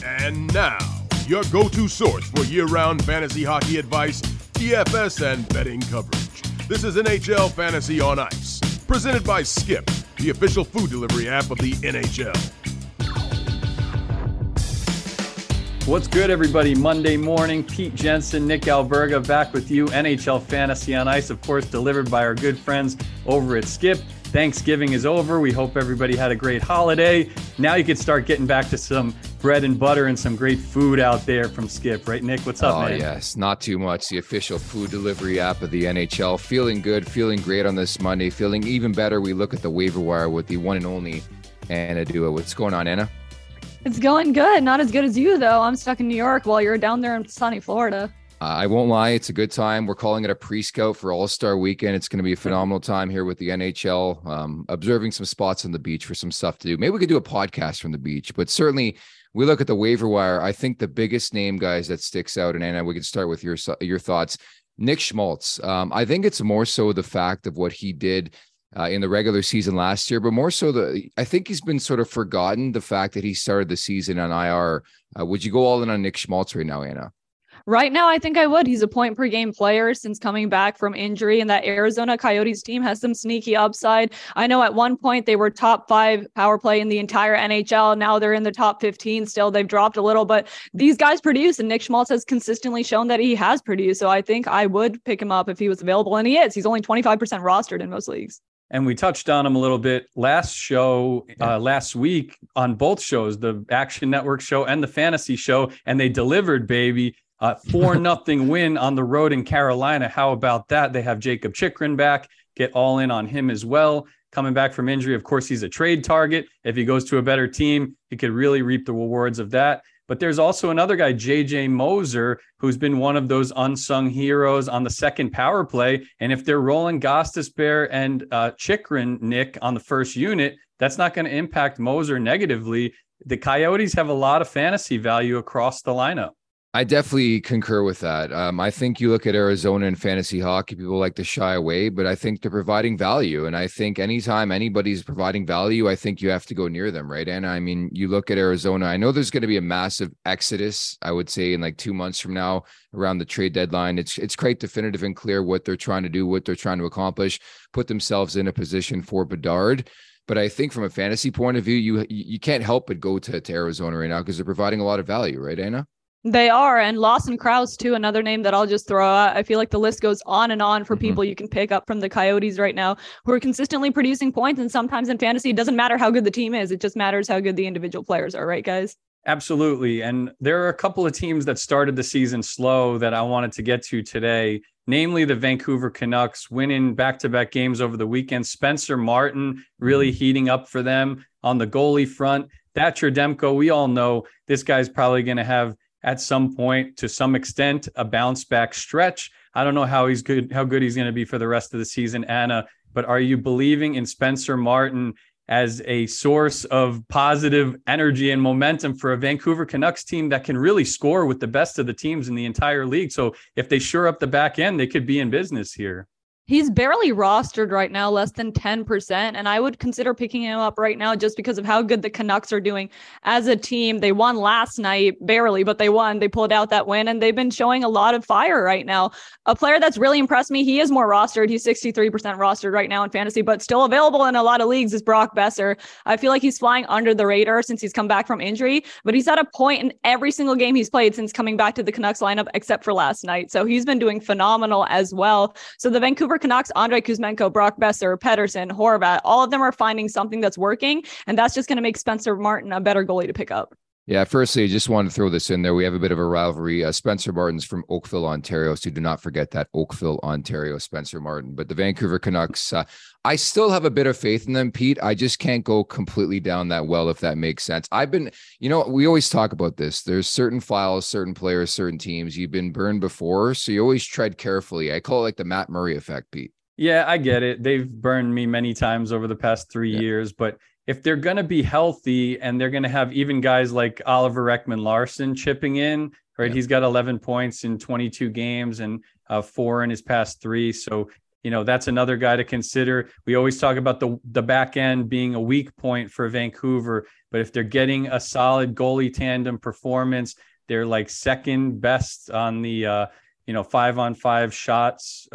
And now, your go-to source for year-round fantasy hockey advice, DFS, and betting coverage. This is NHL Fantasy on Ice, presented by Skip, the official food delivery app of the NHL. What's good, everybody? Monday morning, Pete Jensen, Nick Alberga back with you. NHL Fantasy on Ice, of course, delivered by our good friends over at Skip. Thanksgiving is over. We hope everybody had a great holiday. Now you can start getting back to some bread and butter and some great food out there from Skip. Right, Nick? What's up, man? Oh, yes. Not too much. The official food delivery app of the NHL. Feeling good, feeling great on this Monday. Feeling even better. We look at the waiver wire with the one and only Anna Dua. What's going on, Anna? It's going good. Not as good as you, though. I'm stuck in New York while you're down there in sunny Florida. I won't lie. It's a good time. We're calling it a pre-scout for All-Star Weekend. It's going to be a phenomenal time here with the NHL, observing some spots on the beach for some stuff to do. Maybe we could do a podcast from the beach, but certainly we look at the waiver wire. I think the biggest name, guys, that sticks out, and Anna, we can start with your thoughts. Nick Schmaltz. I think it's more so the fact of what he did in the regular season last year, but more so I think he's been sort of forgotten, the fact that he started the season on IR. Would you go all in on Nick Schmaltz right now, Anna? Right now, I think I would. He's a point per game player since coming back from injury, and that Arizona Coyotes team has some sneaky upside. I know at one point they were top 5 power play in the entire NHL. Now they're in the top 15 still. They've dropped a little, but these guys produce, and Nick Schmaltz has consistently shown that he has produced. So I think I would pick him up if he was available, and he is. He's only 25% rostered in most leagues. And we touched on him a little bit last week on both shows, the Action Network show and the Fantasy show, and they delivered, baby. 4-0 win on the road in Carolina. How about that? They have Jakob Chychrun back. Get all in on him as well. Coming back from injury, of course, he's a trade target. If he goes to a better team, he could really reap the rewards of that. But there's also another guy, JJ Moser, who's been one of those unsung heroes on the second power play. And if they're rolling Gostisbehere and Chychrun, Nick, on the first unit, that's not going to impact Moser negatively. The Coyotes have a lot of fantasy value across the lineup. I definitely concur with that. I think you look at Arizona and fantasy hockey, people like to shy away, but I think they're providing value. And I think anytime anybody's providing value, I think you have to go near them, right? And I mean, you look at Arizona, I know there's going to be a massive exodus, I would say in like 2 months from now around the trade deadline. It's quite definitive and clear what they're trying to do, what they're trying to accomplish, put themselves in a position for Bedard. But I think from a fantasy point of view, you can't help but go to Arizona right now because they're providing a lot of value, right, Anna? They are. And Lawson Krause, too, another name that I'll just throw out. I feel like the list goes on and on for people you can pick up from the Coyotes right now who are consistently producing points. And sometimes in fantasy, it doesn't matter how good the team is. It just matters how good the individual players are. Right, guys? Absolutely. And there are a couple of teams that started the season slow that I wanted to get to today, namely the Vancouver Canucks winning back-to-back games over the weekend. Spencer Martin really heating up for them on the goalie front. Thatcher Demko, we all know this guy's probably going to have at some point, to some extent, a bounce back stretch. I don't know how good he's going to be for the rest of the season, Anna, but are you believing in Spencer Martin as a source of positive energy and momentum for a Vancouver Canucks team that can really score with the best of the teams in the entire league? So if they shore up the back end, they could be in business here. He's barely rostered right now, less than 10%. And I would consider picking him up right now just because of how good the Canucks are doing as a team. They won last night, barely, but they won. They pulled out that win, and they've been showing a lot of fire right now. A player that's really impressed me, he is more rostered. He's 63% rostered right now in fantasy, but still available in a lot of leagues, is Brock Besser. I feel like he's flying under the radar since he's come back from injury, but he's at a point in every single game he's played since coming back to the Canucks lineup, except for last night. So he's been doing phenomenal as well. So the Vancouver Canucks, Andrei Kuzmenko, Brock Besser, Pettersson, Horvat, all of them are finding something that's working, and that's just going to make Spencer Martin a better goalie to pick up. Yeah, firstly, I just wanted to throw this in there. We have a bit of a rivalry. Spencer Martin's from Oakville, Ontario, so do not forget that Oakville, Ontario, Spencer Martin. But the Vancouver Canucks, I still have a bit of faith in them, Pete. I just can't go completely down that well, if that makes sense. We always talk about this. There's certain files, certain players, certain teams. You've been burned before, so you always tread carefully. I call it like the Matt Murray effect, Pete. Yeah, I get it. They've burned me many times over the past 3 years, but if they're going to be healthy and they're going to have even guys like Oliver Ekman-Larsson chipping in, right? Yeah. He's got 11 points in 22 games and 4 in his past 3. So that's another guy to consider. We always talk about the back end being a weak point for Vancouver, but if they're getting a solid goalie tandem performance, they're like second best on the 5-on-5 shots,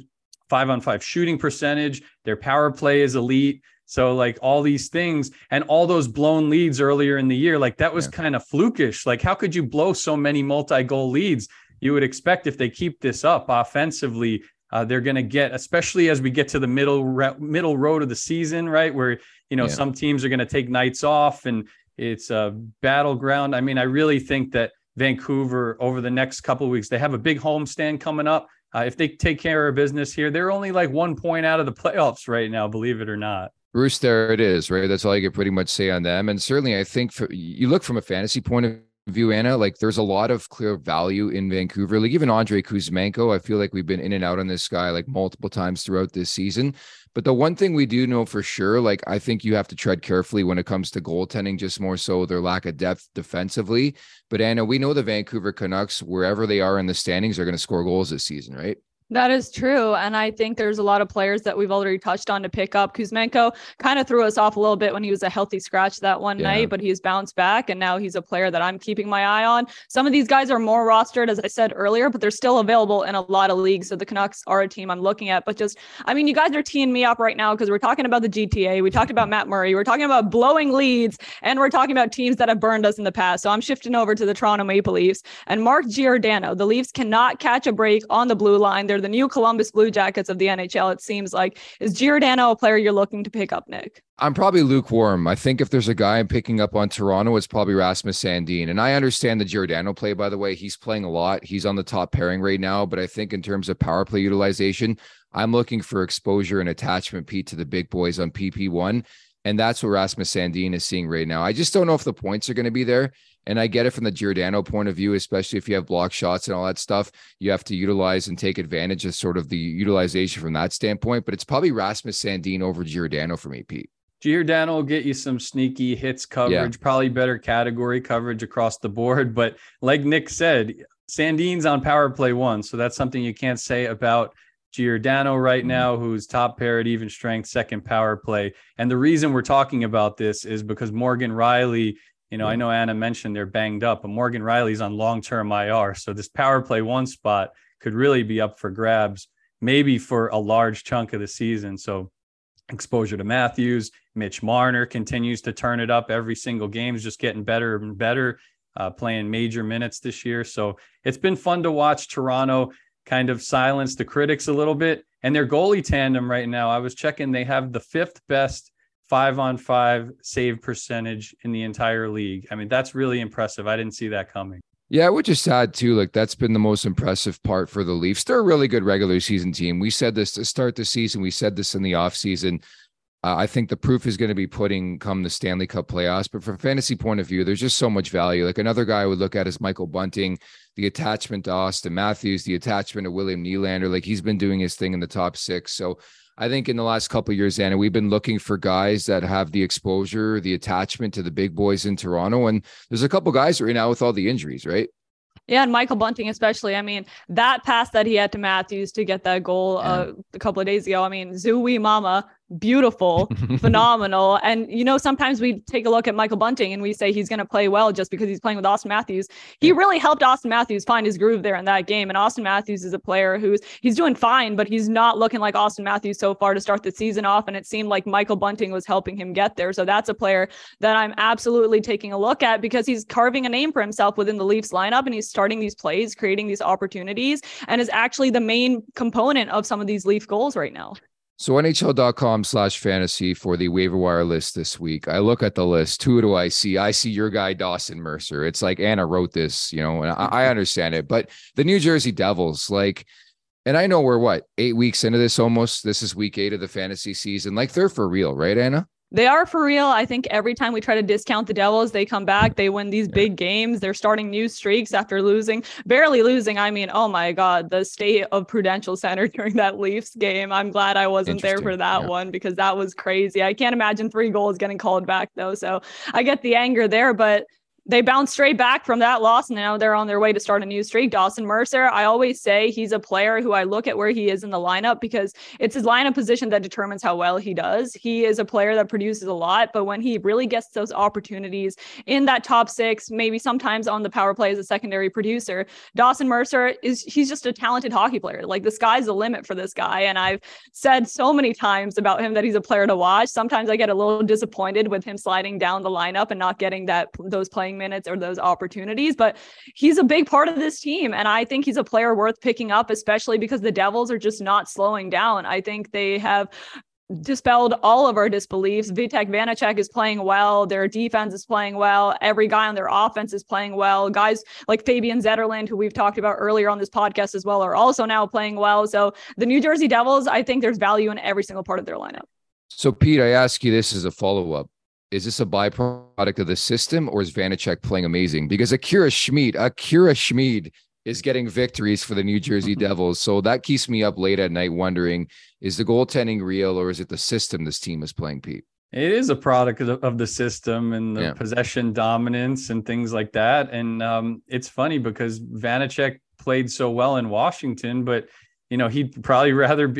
5-on-5 shooting percentage. Their power play is elite. So like all these things and all those blown leads earlier in the year, like that was kind of flukish. Like how could you blow so many multi-goal leads? You would expect if they keep this up offensively, they're going to get, especially as we get to the middle road of the season, right? Where, some teams are going to take nights off and it's a battleground. I mean, I really think that Vancouver over the next couple of weeks, they have a big homestand coming up. If they take care of business here, they're only like 1 point out of the playoffs right now, believe it or not. Bruce, there it is, right? That's all you can pretty much say on them. And certainly I think you look from a fantasy point of view, Anna, like there's a lot of clear value in Vancouver. Like even Andrei Kuzmenko, I feel like we've been in and out on this guy like multiple times throughout this season. But the one thing we do know for sure, like I think you have to tread carefully when it comes to goaltending, just more so their lack of depth defensively. But Anna, we know the Vancouver Canucks, wherever they are in the standings, are going to score goals this season, right? That is true. And I think there's a lot of players that we've already touched on to pick up. Kuzmenko kind of threw us off a little bit when he was a healthy scratch that one night, but he's bounced back. And now he's a player that I'm keeping my eye on. Some of these guys are more rostered, as I said earlier, but they're still available in a lot of leagues. So the Canucks are a team I'm looking at. But you guys are teeing me up right now because we're talking about the GTA. We talked about Matt Murray. We're talking about blowing leads. And we're talking about teams that have burned us in the past. So I'm shifting over to the Toronto Maple Leafs and Mark Giordano. The Leafs cannot catch a break on the blue line. They're the new Columbus Blue Jackets of the NHL, it seems like. Is Giordano a player you're looking to pick up, Nick? I'm probably lukewarm. I think if there's a guy I'm picking up on Toronto, it's probably Rasmus Sandin. And I understand the Giordano play, by the way. He's playing a lot. He's on the top pairing right now. But I think in terms of power play utilization, I'm looking for exposure and attachment, Pete, to the big boys on PP1. And that's what Rasmus Sandin is seeing right now. I just don't know if the points are going to be there. And I get it from the Giordano point of view, especially if you have block shots and all that stuff, you have to utilize and take advantage of sort of the utilization from that standpoint. But it's probably Rasmus Sandin over Giordano for me, Pete. Giordano will get you some sneaky hits coverage, probably better category coverage across the board. But like Nick said, Sandin's on power play 1. So that's something you can't say about Giordano right now, who's top pair at even strength, second power play. And the reason we're talking about this is because Morgan Rielly, I know Anna mentioned they're banged up, but Morgan Rielly's on long-term IR. So this power play 1 spot could really be up for grabs, maybe for a large chunk of the season. So exposure to Matthews, Mitch Marner continues to turn it up every single game, is just getting better and better, playing major minutes this year. So it's been fun to watch Toronto kind of silence the critics a little bit. And their goalie tandem right now, I was checking, they have the 5th best 5-on-5 save percentage in the entire league. I mean, that's really impressive. I didn't see that coming. Yeah, which is sad too. Like that's been the most impressive part for the Leafs. They're a really good regular season team. We said this to start the season. We said this in the offseason. I think the proof is going to be come the Stanley Cup playoffs. But from a fantasy point of view, there's just so much value. Like another guy I would look at is Michael Bunting, the attachment to Austin Matthews, the attachment to William Nylander. Like he's been doing his thing in the top 6. So I think in the last couple of years, Anna, we've been looking for guys that have the exposure, the attachment to the big boys in Toronto. And there's a couple guys right now with all the injuries, right? Yeah, and Michael Bunting especially. I mean, that pass that he had to Matthews to get that goal a couple of days ago. I mean, Zooey Mama, beautiful, phenomenal. And, sometimes we take a look at Michael Bunting and we say he's going to play well just because he's playing with Austin Matthews. He really helped Austin Matthews find his groove there in that game. And Austin Matthews is a player he's doing fine, but he's not looking like Austin Matthews so far to start the season off. And it seemed like Michael Bunting was helping him get there. So that's a player that I'm absolutely taking a look at because he's carving a name for himself within the Leafs lineup and he's starting these plays, creating these opportunities, and is actually the main component of some of these Leaf goals right now. So NHL.com/fantasy for the waiver wire list this week. I look at the list. Who do I see? I see your guy, Dawson Mercer. It's like Anna wrote this, and I understand it. But the New Jersey Devils, and I know we're 8 weeks into this almost. This is week 8 of the fantasy season. They're for real, right, Anna? They are for real. I think every time we try to discount the Devils, they come back. They win these big games. They're starting new streaks after barely losing. I mean, oh my God, the state of Prudential Center during that Leafs game. I'm glad I wasn't there for that one because that was crazy. I can't imagine 3 goals getting called back though. So I get the anger there, but they bounced straight back from that loss, and now they're on their way to start a new streak. Dawson Mercer, I always say he's a player who I look at where he is in the lineup because it's his lineup position that determines how well he does. He is a player that produces a lot, but when he really gets those opportunities in that top six, maybe sometimes on the power play as a secondary producer, Dawson Mercer he's just a talented hockey player. Like, the sky's the limit for this guy. And I've said so many times about him that he's a player to watch. Sometimes I get a little disappointed with him sliding down the lineup and not getting those playing minutes or those opportunities, but he's a big part of this team. And I think he's a player worth picking up, especially because the Devils are just not slowing down. I think they have dispelled all of our disbeliefs. Vitek Vanacek is playing well. Their defense is playing well. Every guy on their offense is playing well. Guys like Fabian Zetterlund, who we've talked about earlier on this podcast as well, are also now playing well. So the New Jersey Devils, I think there's value in every single part of their lineup. So Pete, I ask you this as a follow-up. Is this a byproduct of the system, or is Vanacek playing amazing? Because Akira Schmid is getting victories for the New Jersey Devils. So that keeps me up late at night wondering, is the goaltending real, or is it the system this team is playing, Pete? It is a product of the system and the possession dominance and things like that. And it's funny because Vanacek played so well in Washington, but he's probably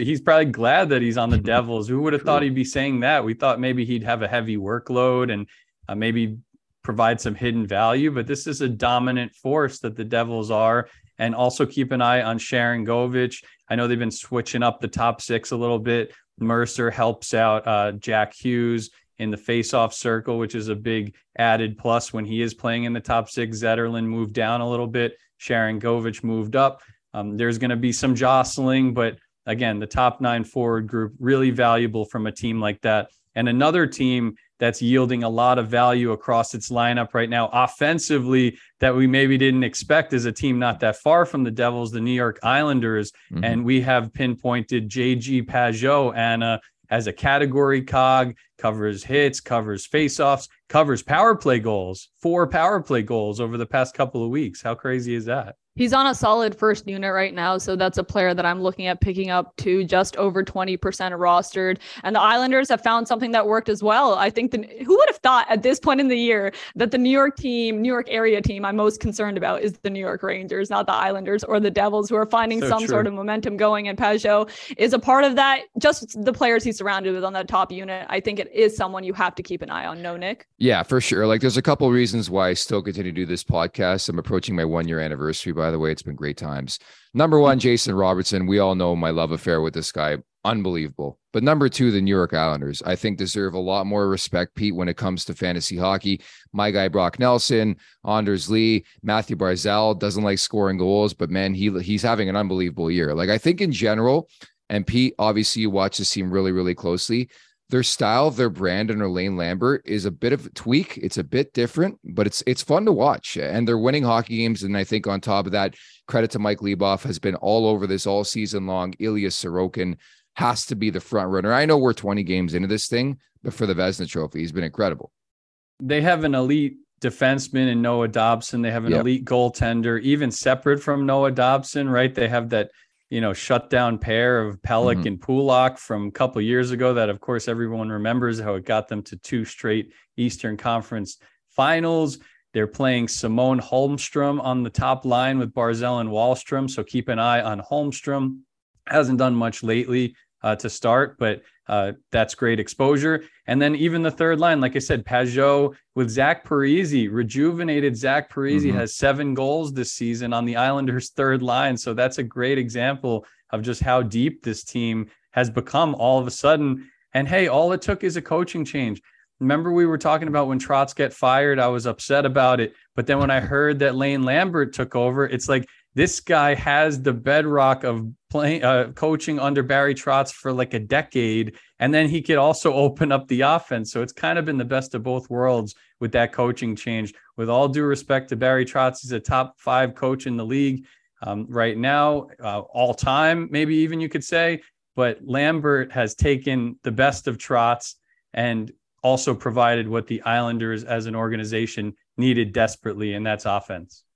glad that he's on the Devils. Who would have thought he'd be saying that? We thought maybe he'd have a heavy workload and maybe provide some hidden value, but this is a dominant force that the Devils are. And also keep an eye on Sharangovich. I know they've been switching up the top six a little bit. Mercer helps out Jack Hughes in the faceoff circle, which is a big added plus when he is playing in the top six. Zetterlund moved down a little bit. Sharangovich moved up. There's going to be some jostling, but again, the top 9 forward group, really valuable from a team like that. And another team that's yielding a lot of value across its lineup right now, offensively, that we maybe didn't expect, is a team not that far from the Devils, the New York Islanders. Mm-hmm. And we have pinpointed JG Pageau, Anna, as a category cog, covers hits, covers faceoffs, covers power play goals, 4 power play goals over the past couple of weeks. How crazy is that? He's on a solid first unit right now, so that's a player that I'm looking at picking up to just over 20% rostered. And the Islanders have found something that worked as well. I think who would have thought at this point in the year that the New York area team I'm most concerned about is the New York Rangers, not the Islanders or the Devils, who are finding sort of momentum going. And Pageau is a part of that. Just the players he's surrounded with on that top unit, I think it is someone you have to keep an eye on. No, Nick? Yeah, for sure. Like, there's a couple of reasons why I still continue to do this podcast. I'm approaching my 1-year anniversary, by the way. It's been great times. Number 1, Jason Robertson. We all know my love affair with this guy. Unbelievable. But number 2, the New York Islanders, I think deserve a lot more respect, Pete, when it comes to fantasy hockey. My guy, Brock Nelson, Anders Lee, Matthew Barzal doesn't like scoring goals, but man, he's having an unbelievable year. Like, I think in general, and Pete, obviously you watch this team really, really closely. Their style, their brand under Lane Lambert is a bit of a tweak. It's a bit different, but it's fun to watch. And they're winning hockey games. And I think on top of that, credit to Mike Lieboff, has been all over this all season long. Ilya Sorokin has to be the front runner. I know we're 20 games into this thing, but for the Vezina Trophy, he's been incredible. They have an elite defenseman in Noah Dobson. They have an elite goaltender, even separate from Noah Dobson, right? They have that shutdown pair of Pelech and Pulak from a couple of years ago that, of course, everyone remembers how it got them to 2 straight Eastern Conference finals. They're playing Simone Holmstrom on the top line with Barzal and Wahlstrom. So keep an eye on Holmstrom. Hasn't done much lately to start, but that's great exposure. And then even the third line, like I said, Pageau with Zach Parise, rejuvenated Zach Parise has 7 goals this season on the Islanders' third line. So that's a great example of just how deep this team has become all of a sudden. And hey, all it took is a coaching change. Remember, we were talking about when Trotz get fired, I was upset about it. But then when I heard that Lane Lambert took over, it's like, this guy has the bedrock of playing, coaching under Barry Trotz for like a decade. And then he could also open up the offense. So it's kind of been the best of both worlds with that coaching change. With all due respect to Barry Trotz, he's a top 5 coach in the league right now, all time, maybe even you could say. But Lambert has taken the best of Trotz and also provided what the Islanders as an organization needed desperately, and that's offense.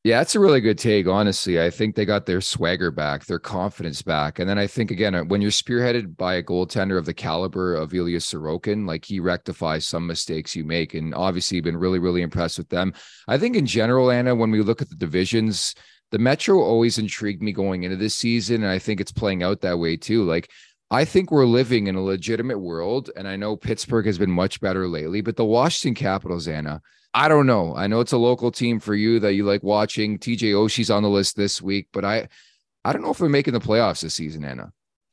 Yeah, that's a really good take. Honestly, I think they got their swagger back, their confidence back. And then I think, again, when you're spearheaded by a goaltender of the caliber of Ilya Sorokin, like he rectifies some mistakes you make. And obviously, been really, really impressed with them. I think in general, Anna, when we look at the divisions, the Metro always intrigued me going into this season. And I think it's playing out that way too. Like, I think we're living in a legitimate world. And I know Pittsburgh has been much better lately, but the Washington Capitals, Anna, I don't know. I know it's a local team for you that you like watching. TJ Oshie's on the list this week, but I don't know if they're making the playoffs this season, Anna.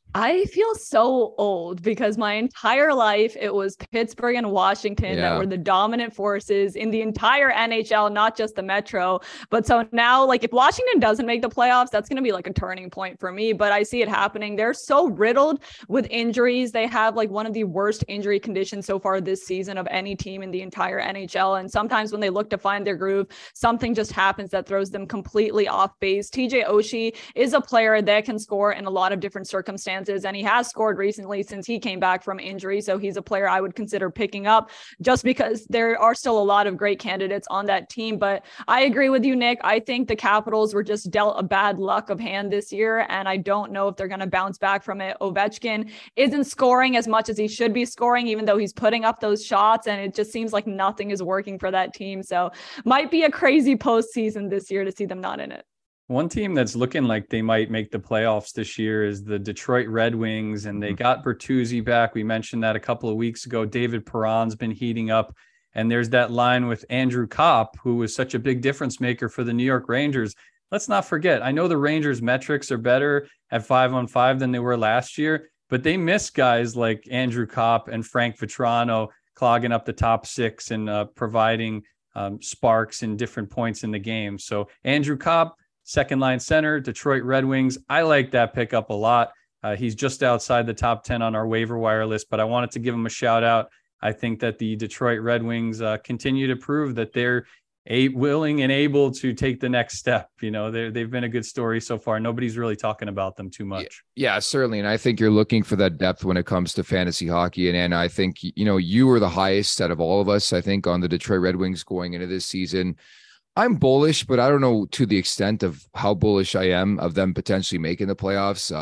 I feel so old because my entire life it was Pittsburgh and Washington that were the dominant forces in the entire NHL, not just the Metro. But so now, like, if Washington doesn't make the playoffs, that's going to be like a turning point for me. But I see it happening. They're so riddled with injuries. They have like one of the worst injury conditions so far this season of any team in the entire NHL. And sometimes when they look to find their groove, something just happens that throws them completely off base. TJ Oshie is a player that can score in a lot of different circumstances, and he has scored recently since he came back from injury. So he's a player I would consider picking up just because there are still a lot of great candidates on that team. But I agree with you, Nick. I think the Capitals were just dealt a bad luck of hand this year, and I don't know if they're going to bounce back from it. Ovechkin isn't scoring as much as he should be scoring, even though he's putting up those shots, and it just seems like nothing is working for that team. So might be a crazy postseason this year to see them not in it. One team that's looking like they might make the playoffs this year is the Detroit Red Wings, and they got Bertuzzi back. We mentioned that a couple of weeks ago. David Perron's been heating up, and there's that line with Andrew Kopp, who was such a big difference maker for the New York Rangers. Let's not forget, I know the Rangers' metrics are better at 5-on-5 than they were last year, but they miss guys like Andrew Kopp and Frank Vetrano clogging up the top six and providing sparks in different points in the game. So Andrew Kopp, second line center, Detroit Red Wings. I like that pickup a lot. He's just outside the top 10 on our waiver wire list, but I wanted to give him a shout out. I think that the Detroit Red Wings continue to prove that they're willing and able to take the next step. You know, they've been a good story so far. Nobody's really talking about them too much. Yeah, certainly. And I think you're looking for that depth when it comes to fantasy hockey. And I think, you know, you were the highest out of all of us, I think, on the Detroit Red Wings going into this season. I'm bullish, but I don't know to the extent of how bullish I am of them potentially making the playoffs.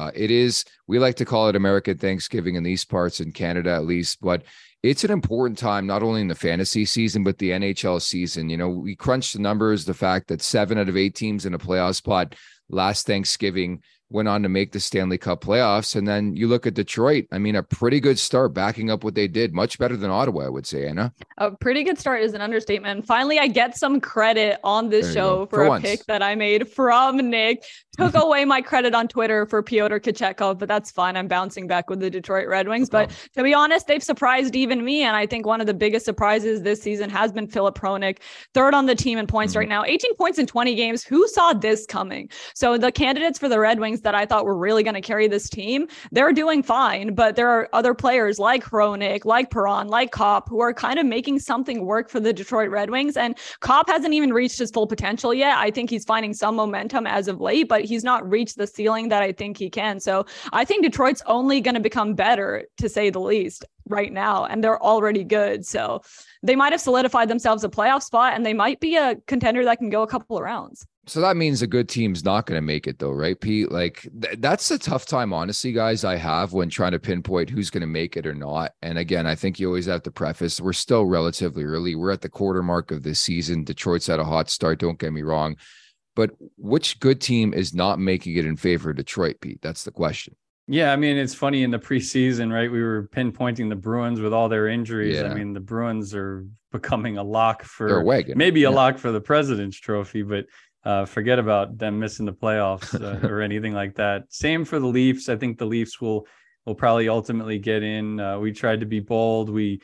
We like to call it American Thanksgiving in these parts, in Canada at least, but it's an important time, not only in the fantasy season, but the NHL season. You know, we crunched the numbers, the fact that 7 out of 8 teams in a playoff spot last Thanksgiving went on to make the Stanley Cup playoffs. And then you look at Detroit, I mean, a pretty good start backing up what they did, much better than Ottawa, I would say, Anna. A pretty good start is an understatement. Finally, I get some credit on this show for a pick that I made from Nick. Took away my credit on Twitter for Pyotr Kochetkov, but that's fine. I'm bouncing back with the Detroit Red Wings. But to be honest, they've surprised even me. And I think one of the biggest surprises this season has been Filip Hronek, third on the team in points right now, 18 points in 20 games. Who saw this coming? So the candidates for the Red Wings that I thought were really going to carry this team, they're doing fine, but there are other players like Hronek, like Perron, like Kopp, who are kind of making something work for the Detroit Red Wings. And Kopp hasn't even reached his full potential yet. I think he's finding some momentum as of late, but he's not reached the ceiling that I think he can. So I think Detroit's only going to become better, to say the least, right now, and they're already good. So they might have solidified themselves a playoff spot, and they might be a contender that can go a couple of rounds. So that means a good team's not going to make it though, right, Pete? Like that's a tough time, honestly, guys, I have when trying to pinpoint who's going to make it or not. And again, I think you always have to preface, we're still relatively early. We're at the quarter mark of this season. Detroit's had a hot start, don't get me wrong. But which good team is not making it in favor of Detroit, Pete? That's the question. Yeah, I mean, it's funny in the preseason, right? We were pinpointing the Bruins with all their injuries. Yeah. I mean, the Bruins are becoming a lock for maybe a lock for the President's Trophy, but forget about them missing the playoffs or anything like that. Same for the Leafs. I think the Leafs will probably ultimately get in. We tried to be bold. We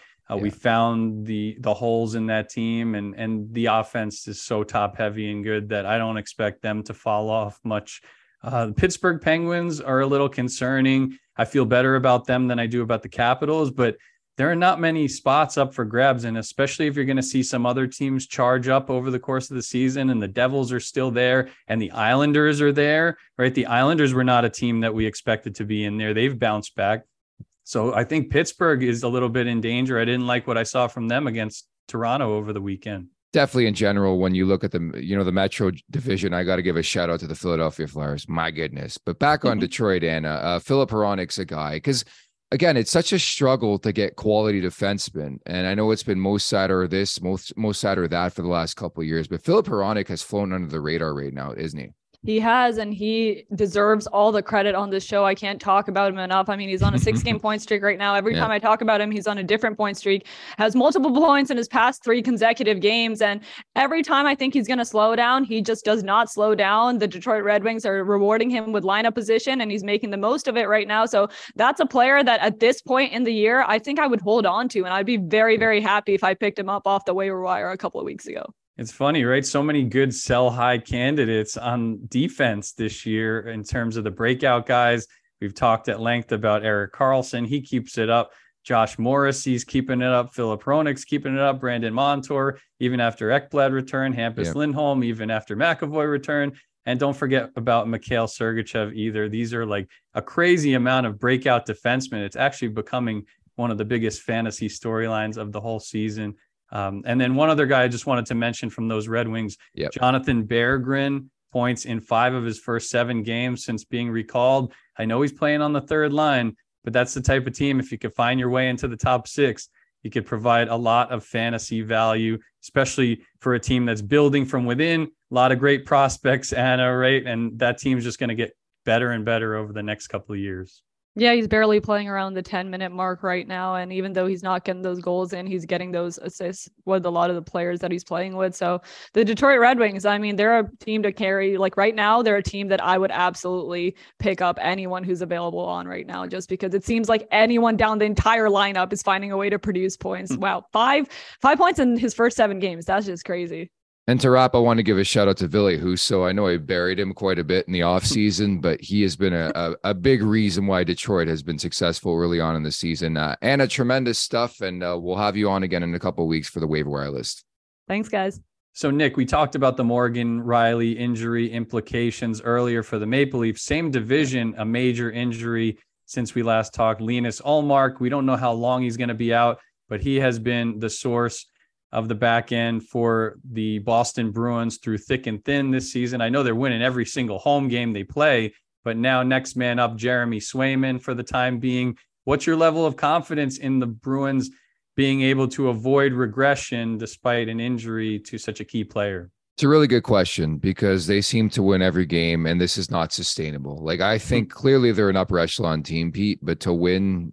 found the holes in that team, and the offense is so top heavy and good that I don't expect them to fall off much. The Pittsburgh Penguins are a little concerning. I feel better about them than I do about the Capitals, but there are not many spots up for grabs. And especially if you're going to see some other teams charge up over the course of the season, and the Devils are still there and the Islanders are there, right? The Islanders were not a team that we expected to be in there. They've bounced back. So I think Pittsburgh is a little bit in danger. I didn't like what I saw from them against Toronto over the weekend. Definitely in general, when you look at the Metro division, I got to give a shout out to the Philadelphia Flyers. My goodness. But back on Detroit, Anna, Filip Hronik's a guy, because again, it's such a struggle to get quality defensemen. And I know it's been most side or this, most side or that for the last couple of years, but Filip Hronik has flown under the radar right now, isn't he? He has, and he deserves all the credit on this show. I can't talk about him enough. I mean, he's on a 6-game point streak right now. Every time I talk about him, he's on a different point streak, has multiple points in his past 3 consecutive games. And every time I think he's going to slow down, he just does not slow down. The Detroit Red Wings are rewarding him with lineup position, and he's making the most of it right now. So that's a player that at this point in the year, I think I would hold on to. And I'd be very, very happy if I picked him up off the waiver wire a couple of weeks ago. It's funny, right? So many good sell high candidates on defense this year in terms of the breakout guys. We've talked at length about Erik Karlsson. He keeps it up. Josh Morrissey's keeping it up. Filip Hronik's keeping it up. Brandon Montour, even after Ekblad return. Hampus Lindholm, even after McAvoy return. And don't forget about Mikhail Sergachev either. These are like a crazy amount of breakout defensemen. It's actually becoming one of the biggest fantasy storylines of the whole season. And then one other guy I just wanted to mention from those Red Wings, Jonathan Berggren, points in 5 of his first 7 games since being recalled. I know he's playing on the third line, but that's the type of team, if you could find your way into the top 6, he could provide a lot of fantasy value, especially for a team that's building from within. A lot of great prospects, Anna, right? And that team's just going to get better and better over the next couple of years. Yeah, he's barely playing around the 10-minute mark right now. And even though he's not getting those goals in, he's getting those assists with a lot of the players that he's playing with. So the Detroit Red Wings, I mean, they're a team to carry. Like right now, they're a team that I would absolutely pick up anyone who's available on right now, just because it seems like anyone down the entire lineup is finding a way to produce points. Wow. Five points in his first 7 games. That's just crazy. And to wrap, I want to give a shout out to Ville Husso. I know I buried him quite a bit in the offseason, but he has been a big reason why Detroit has been successful early on in the season. Anna, tremendous stuff, and we'll have you on again in a couple of weeks for the waiver wire list. Thanks, guys. So, Nick, we talked about the Morgan Rielly injury implications earlier for the Maple Leafs. Same division, a major injury since we last talked. Linus Ullmark, we don't know how long he's going to be out, but he has been the source of the back end for the Boston Bruins through thick and thin this season. I know they're winning every single home game they play, but now next man up, Jeremy Swayman for the time being. What's your level of confidence in the Bruins being able to avoid regression despite an injury to such a key player? It's a really good question, because they seem to win every game, and this is not sustainable. Like, I think clearly they're an upper echelon team, Pete, but to win,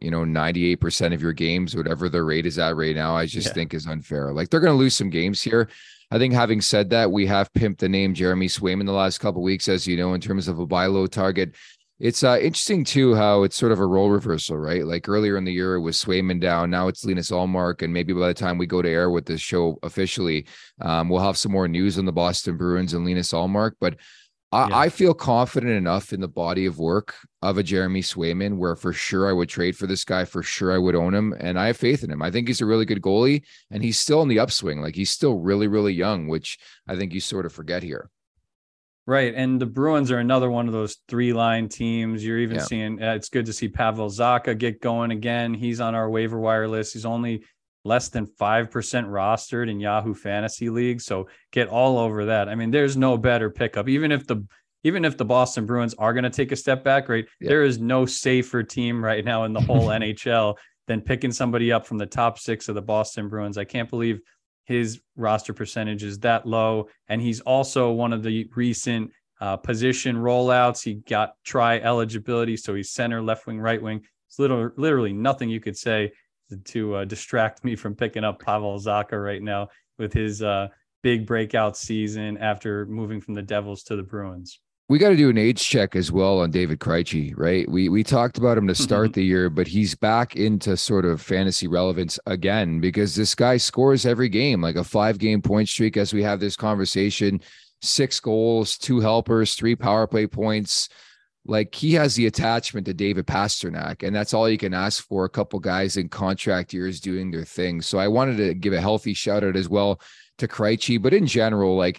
98% of your games, whatever their rate is at right now, I just think is unfair. Like, they're going to lose some games here. I think, having said that, we have pimped the name Jeremy Swayman the last couple of weeks, as you know, in terms of a buy low target. It's interesting too how it's sort of a role reversal, right? Like earlier in the year, it was Swayman down. Now it's Linus Ullmark. And maybe by the time we go to air with this show officially, we'll have some more news on the Boston Bruins and Linus Ullmark. But I feel confident enough in the body of work of a Jeremy Swayman where for sure I would trade for this guy. For sure I would own him. And I have faith in him. I think he's a really good goalie, and he's still in the upswing. Like, he's still really, really young, which I think you sort of forget here. Right. And the Bruins are another one of those 3-line teams. You're even seeing, it's good to see Pavel Zacha get going again. He's on our waiver wire list. He's only less than 5% rostered in Yahoo Fantasy League. So get all over that. I mean, there's no better pickup. Even if the Boston Bruins are going to take a step back, right? There is no safer team right now in the whole NHL than picking somebody up from the top 6 of the Boston Bruins. I can't believe his roster percentage is that low. And he's also one of the recent position rollouts. He got tri-eligibility, so he's center, left wing, right wing. It's literally nothing you could say to distract me from picking up Pavel Zacha right now with his big breakout season after moving from the Devils to the Bruins. We got to do an age check as well on David Krejci, right? We talked about him to start the year, but he's back into sort of fantasy relevance again, because this guy scores every game, like a 5-game point streak as we have this conversation, 6 goals, 2 helpers, 3 power play points. Like, he has the attachment to David Pastrnak, and that's all you can ask for. A couple guys in contract years doing their thing. So I wanted to give a healthy shout out as well to Krejci, but in general, like,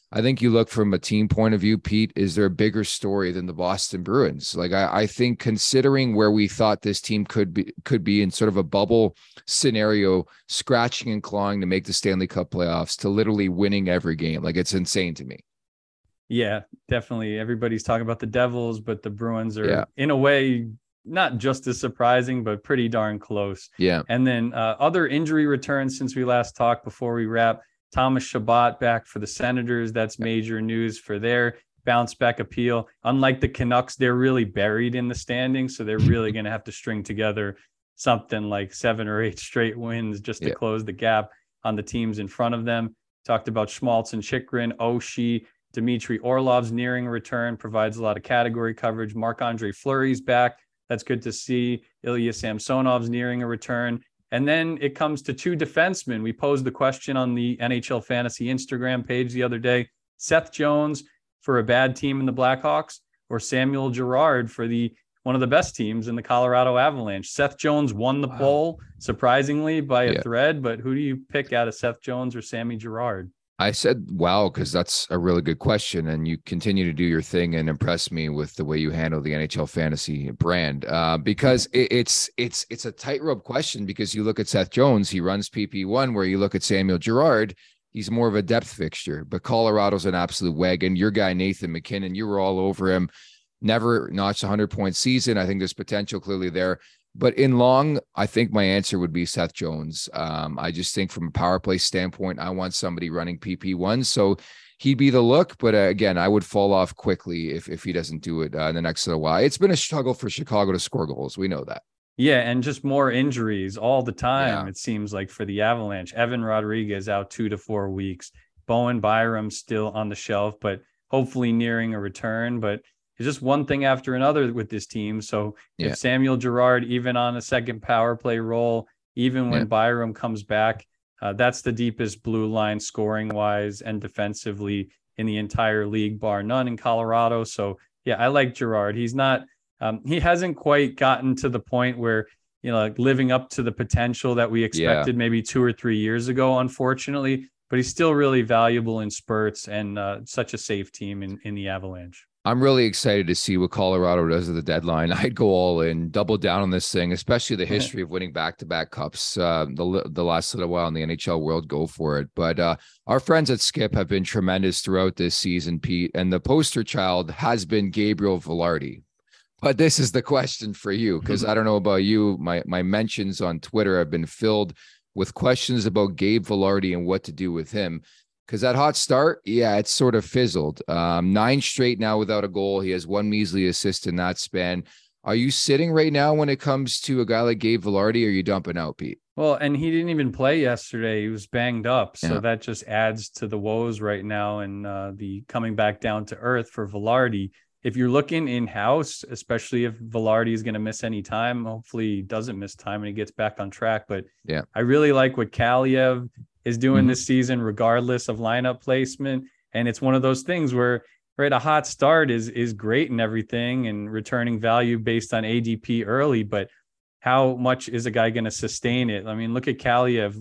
I think you look from a team point of view, Pete, is there a bigger story than the Boston Bruins? Like, I think considering where we thought this team could be in sort of a bubble scenario, scratching and clawing to make the Stanley Cup playoffs, to literally winning every game. Like, it's insane to me. Yeah, definitely. Everybody's talking about the Devils, but the Bruins are in a way not just as surprising, but pretty darn close. Yeah. And then other injury returns since we last talked before we wrap. Thomas Chabot back for the Senators. That's major news for their bounce back appeal. Unlike the Canucks, they're really buried in the standings, so they're really going to have to string together something like 7 or 8 straight wins just to close the gap on the teams in front of them. Talked about Schmaltz and Chychrun, Oshie, Dmitry Orlov's nearing a return, provides a lot of category coverage. Marc-Andre Fleury's back. That's good to see. Ilya Samsonov's nearing a return. And then it comes to 2 defensemen. We posed the question on the NHL Fantasy Instagram page the other day. Seth Jones for a bad team in the Blackhawks, or Samuel Girard for one of the best teams in the Colorado Avalanche. Seth Jones won the poll, surprisingly, by a thread. But who do you pick out of Seth Jones or Sammy Girard? I said, wow, because that's a really good question. And you continue to do your thing and impress me with the way you handle the NHL fantasy brand. Because it's a tightrope question, because you look at Seth Jones, he runs PP1, where you look at Samuel Girard, he's more of a depth fixture, but Colorado's an absolute wagon. Your guy, Nathan McKinnon, you were all over him, never notched a 100-point season. I think there's potential clearly there. But in long, I think my answer would be Seth Jones. I just think from a power play standpoint, I want somebody running PP1. So he'd be the look. But again, I would fall off quickly if he doesn't do it in the next little while. It's been a struggle for Chicago to score goals. We know that. Yeah, and just more injuries all the time, it seems like, for the Avalanche. Evan Rodriguez out 2 to 4 weeks. Bowen Byram still on the shelf, but hopefully nearing a return. But it's just one thing after another with this team. So if Samuel Girard, even on a second power play role, even when Byram comes back, that's the deepest blue line scoring wise and defensively in the entire league, bar none in Colorado. So I like Girard. He's not, he hasn't quite gotten to the point where, like living up to the potential that we expected maybe 2 or 3 years ago, unfortunately, but he's still really valuable in spurts and such a safe team in the Avalanche. I'm really excited to see what Colorado does at the deadline. I'd go all in, double down on this thing, especially the history of winning back-to-back cups the last little while in the NHL world. Go for it. But our friends at Skip have been tremendous throughout this season, Pete, and the poster child has been Gabriel Vilardi. But this is the question for you, because I don't know about you. My mentions on Twitter have been filled with questions about Gabe Vilardi and what to do with him. Because that hot start, it's sort of fizzled. 9 straight now without a goal. He has 1 measly assist in that span. Are you sitting right now when it comes to a guy like Gabe Vilardi, or are you dumping out, Pete? Well, and he didn't even play yesterday. He was banged up. So that just adds to the woes right now and the coming back down to earth for Vilardi. If you're looking in-house, especially if Vilardi is going to miss any time, hopefully he doesn't miss time and he gets back on track. But I really like what Kaliev is doing this season, regardless of lineup placement. And it's one of those things where, a hot start is great and everything and returning value based on ADP early, but how much is a guy going to sustain it? I mean, look at Kaliev,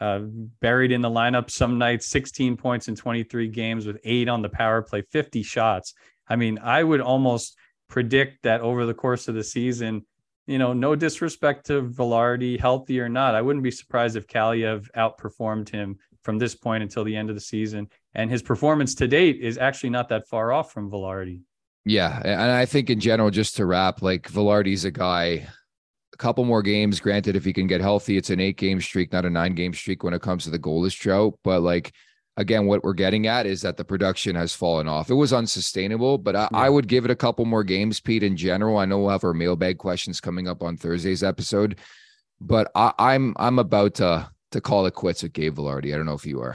buried in the lineup some nights, 16 points in 23 games with 8 on the power play, 50 shots. I mean, I would almost predict that over the course of the season, no disrespect to Vilardi, healthy or not, I wouldn't be surprised if Kaliev outperformed him from this point until the end of the season. And his performance to date is actually not that far off from Vilardi. Yeah. And I think in general, just to wrap, like Vilardi's a guy, a couple more games, granted, if he can get healthy, it's an 8-game streak, not a 9-game streak when it comes to the goalless drought. But again, what we're getting at is that the production has fallen off. It was unsustainable, but I would give it a couple more games, Pete, in general. I know we'll have our mailbag questions coming up on Thursday's episode, but I'm about to call it quits with Gabe Vilardi. I don't know if you are.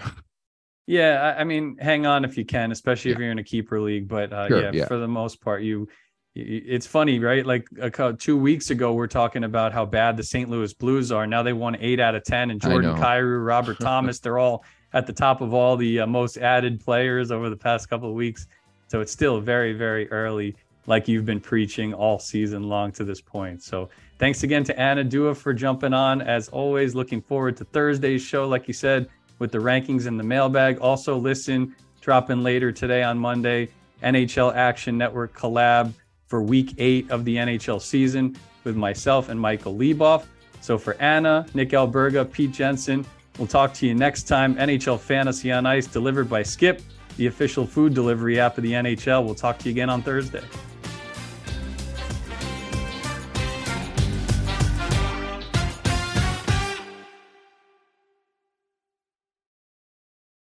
Yeah, I mean, hang on if you can, especially if you're in a keeper league. But for the most part, it's funny, right? Like 2 weeks ago, we're talking about how bad the St. Louis Blues are. Now they won 8 out of 10, and Jordan Kyrou, Robert Thomas, they're all at the top of all the most added players over the past couple of weeks. So it's still very, very early, like you've been preaching all season long to this point. So thanks again to Anna Dua for jumping on. As always, looking forward to Thursday's show, like you said, with the rankings and the mailbag. Also listen dropping later today on Monday. NHL Action Network collab for week 8 of the NHL season with myself and Michael Leboff. So for Anna, Nick Alberga, Pete Jensen, we'll talk to you next time. NHL Fantasy on Ice, delivered by Skip, the official food delivery app of the NHL. We'll talk to you again on Thursday.